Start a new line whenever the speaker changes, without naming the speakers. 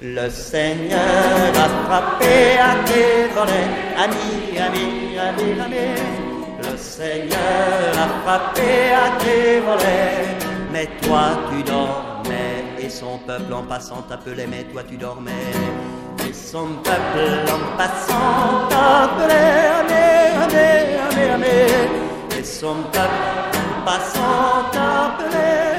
Le Seigneur a frappé à tes volets, ami, ami, ami, ami. Le Seigneur a frappé à tes volets, mais toi tu dormais, et son peuple en passant t'appelait, mais toi tu dormais. Et son peuple en passant t'appelait, amé, amé, amé, amé. Et son peuple en passant t'appelait.